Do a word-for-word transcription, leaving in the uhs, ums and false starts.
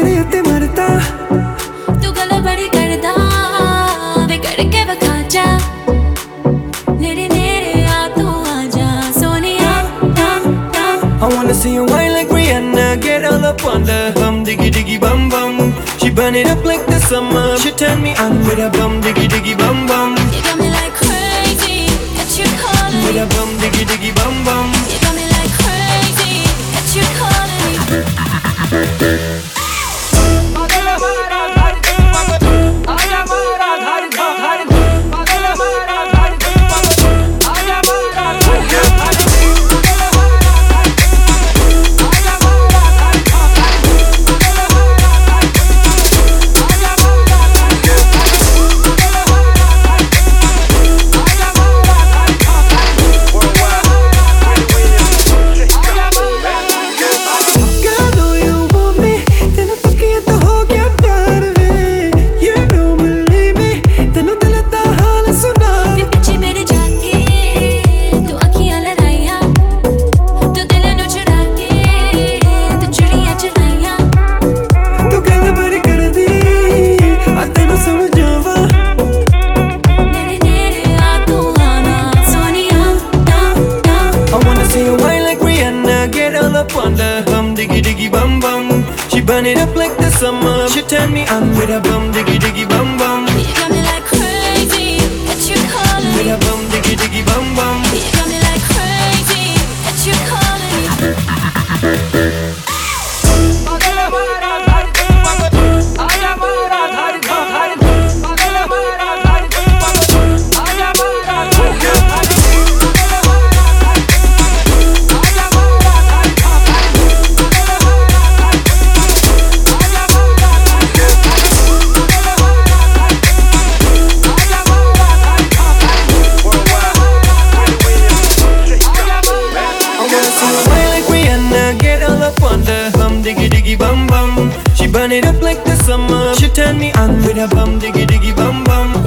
तेरे उत्ते मरदा तू गल बड़ी करदा वे करके वखा जा नेरे नेरे आ तू आजा Sonia I wanna see you whine like Rihanna, get all up on the bum diggy diggy bum bum. She burn it up like the summer. She turn me on with a bum diggy diggy bum bum. You got me like crazy, got you calling With me. a bum diggy diggy bum bum. You got me like crazy, got you calling me. On the bum diggy diggy bum bum. She burn it up like the summer. She turn me on with a bum diggy diggy bum bum. You got me like crazy, got you calling With me. a bum diggy diggy bum bum. You got me like crazy, got you calling me. Diggy diggy bum bum. She burn it up like the summer. She turn me on with a bum diggy diggy bum bum.